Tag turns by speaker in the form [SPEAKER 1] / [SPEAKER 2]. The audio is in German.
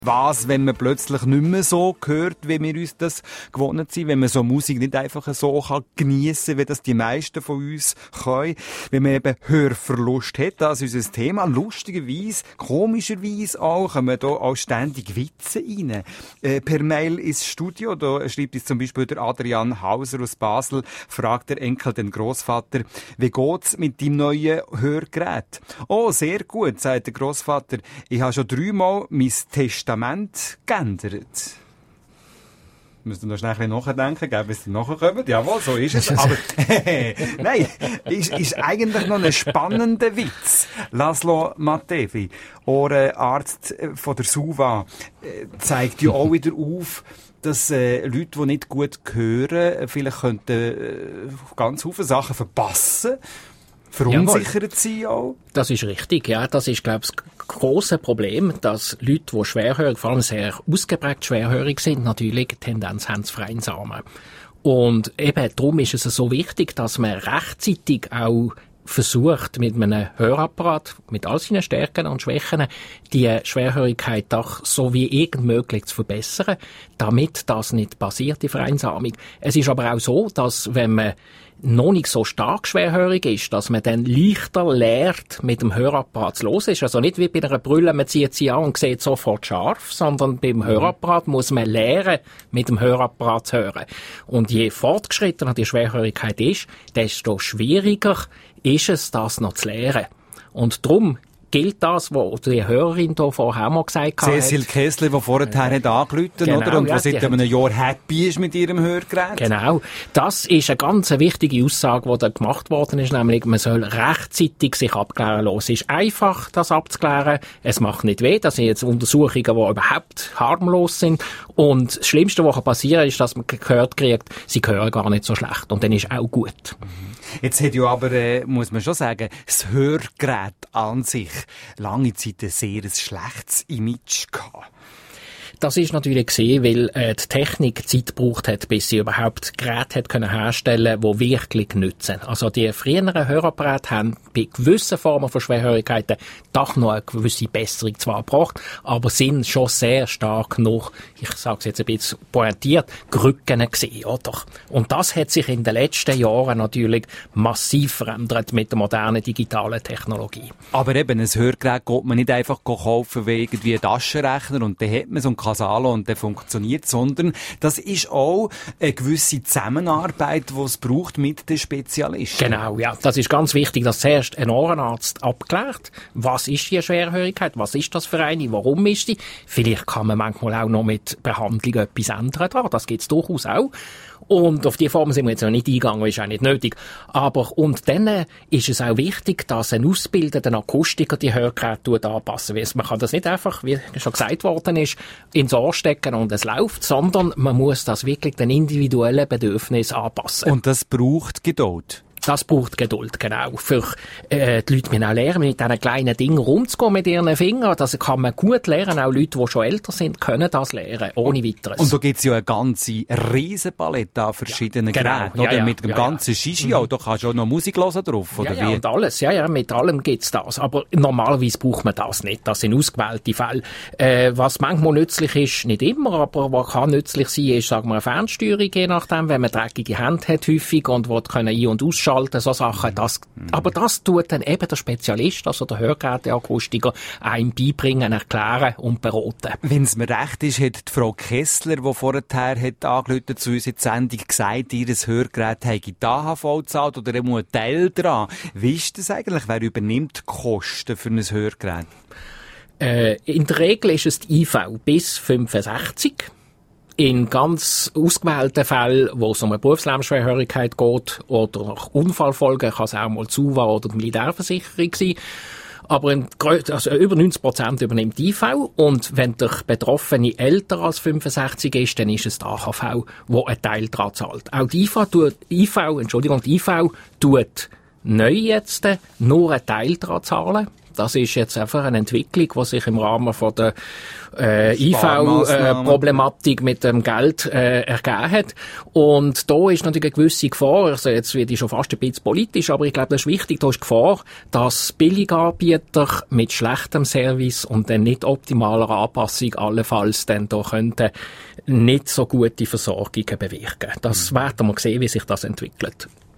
[SPEAKER 1] Was, wenn man plötzlich nicht mehr so hört, wie wir uns das gewohnt sind, wenn man so Musik nicht einfach so geniessen kann, wie das die meisten von uns können, wenn man eben Hörverlust hat, das ist unser Thema. Lustigerweise, komischerweise auch, kommen da auch ständig Witze rein. Per Mail ins Studio, da schreibt uns zum Beispiel der Adrian Hauser aus Basel, fragt der Enkel den Grossvater, wie geht's mit deinem neuen Hörgerät? Oh, sehr gut, sagt der Grossvater. Ich habe schon 3-mal mein Testament geändert. Müssen wir noch schnell nachdenken, bis sie nachkommen. Jawohl, so ist es. Aber nein, ist eigentlich noch ein spannender Witz. Laszlo Matevi, Ohrenarzt von der SUVA, zeigt ja auch wieder auf, dass Leute, die nicht gut hören, vielleicht könnten ganz viele Sachen verpassen. Verunsichert sie auch?
[SPEAKER 2] Das ist richtig, ja. Das ist, glaube ich, das grosse Problem, dass Leute, die schwerhörig, vor allem sehr ausgeprägt schwerhörig sind, natürlich eine Tendenz haben zu vereinsamen. Und eben darum ist es so wichtig, dass man rechtzeitig auch versucht, mit einem Hörapparat, mit all seinen Stärken und Schwächen, die Schwerhörigkeit doch so wie irgend möglich zu verbessern, damit das nicht passiert, die Vereinsamung. Es ist aber auch so, dass wenn man noch nicht so stark schwerhörig ist, dass man dann leichter lernt, mit dem Hörapparat zu hören. Ist also nicht wie bei einer Brille, man zieht sie an und sieht sofort scharf, sondern beim Hörapparat muss man lernen, mit dem Hörapparat zu hören. Und je fortgeschrittener die Schwerhörigkeit ist, desto schwieriger ist es, das noch zu lernen. Und darum gilt das, was die Hörerin hier vorher mal gesagt hat.
[SPEAKER 1] Cecil Kessler, die vorher hat angerufen, genau, oder? Und die seit einem Jahr happy ist mit ihrem Hörgerät.
[SPEAKER 2] Genau. Das ist eine ganz wichtige Aussage, die da gemacht worden ist, nämlich, man soll rechtzeitig sich abklären lassen. Es ist einfach, das abzuklären. Es macht nicht weh. Das sind jetzt Untersuchungen, die überhaupt harmlos sind. Und das Schlimmste, was passieren kann, ist, dass man gehört kriegt, sie hören gar nicht so schlecht. Und dann ist auch gut.
[SPEAKER 1] Jetzt hat ja aber, muss man schon sagen, das Hörgerät an sich lange Zeit ein sehr schlechtes Image gehabt.
[SPEAKER 2] Das ist natürlich gesehen, weil die Technik Zeit gebraucht hat, bis sie überhaupt Geräte hat können herstellen, die wirklich nützen. Also die früheren Hörapparate haben bei gewissen Formen von Schwerhörigkeiten doch noch eine gewisse Besserung zwar gebracht, aber sind schon sehr stark noch, ich sage es jetzt ein bisschen pointiert, gerücken gewesen, oder? Und das hat sich in den letzten Jahren natürlich massiv verändert mit der modernen digitalen Technologie.
[SPEAKER 1] Aber eben, ein Hörgerät geht man nicht einfach kaufen wie irgendwie einen Taschenrechner und dann hat man so einen Casalo und der funktioniert, sondern das ist auch eine gewisse Zusammenarbeit, die es braucht mit den Spezialisten.
[SPEAKER 2] Genau, ja. Das ist ganz wichtig, dass zuerst ein Ohrenarzt abklärt, was ist die Schwerhörigkeit, was ist das für eine, warum ist sie. Vielleicht kann man manchmal auch noch mit Behandlung etwas ändern daran, das gibt es durchaus auch. Und auf die Form sind wir jetzt noch nicht eingegangen, ist auch nicht nötig. Aber, und dann ist es auch wichtig, dass ein ausgebildeter Akustiker die Hörgeräte anpassen. Man kann das nicht einfach, wie schon gesagt worden ist, ins Ohr stecken und es läuft, sondern man muss das wirklich den individuellen Bedürfnissen anpassen.
[SPEAKER 1] Und das braucht Geduld.
[SPEAKER 2] Das braucht Geduld, genau. Für die Leute müssen auch lernen, mit diesen kleinen Dingen rumzugehen mit ihren Fingern. Das kann man gut lernen. Auch Leute, die schon älter sind, können das lernen, ohne Weiteres.
[SPEAKER 1] Und da gibt es ja eine ganze Riesenpalette an verschiedenen Geräten. Oder? Ja, mit dem ganzen Shishio, da kannst du auch noch Musik hören drauf, oder wie?
[SPEAKER 2] Ja, und alles. Ja, mit allem gibt's das. Aber normalerweise braucht man das nicht. Das sind ausgewählte Fälle. Was manchmal nützlich ist, nicht immer, aber was kann nützlich sein, ist, sagen wir, eine Fernsteuerung, je nachdem, wenn man dreckige Hände hat häufig und will können ein- und ausschalten, so Sachen. Aber das tut dann eben der Spezialist, also der Hörgeräteakustiker, einem beibringen, erklären und beraten.
[SPEAKER 1] Wenn es mir recht ist, hat die Frau Kessler, die vorher hat angerufen zu uns in die Sendung, gesagt, ihr Hörgerät habe die AHV gezahlt oder er muss einen Teil dran. Wie ist das eigentlich? Wer übernimmt die Kosten für ein Hörgerät?
[SPEAKER 2] In der Regel ist es die IV bis 65. In ganz ausgewählten Fällen, wo es um eine Berufslebensschwerhörigkeit geht oder nach Unfallfolgen, kann es auch mal SUVA oder die Militärversicherung sein. Aber über 90% übernimmt die IV. Und wenn der Betroffene älter als 65 ist, dann ist es die AHV, wo einen Teil daran zahlt. Auch die IV tut neu jetzt nur einen Teil daran zahlen. Das ist jetzt einfach eine Entwicklung, die sich im Rahmen von der IV-Problematik mit dem Geld ergeben hat. Und da ist natürlich eine gewisse Gefahr, also jetzt werde ich schon fast ein bisschen politisch, aber ich glaube, das ist wichtig, da ist Gefahr, dass Billiganbieter mit schlechtem Service und dann nicht optimaler Anpassung allenfalls dann da könnten nicht so gute Versorgungen bewirken. Das werden wir sehen, wie sich das entwickelt.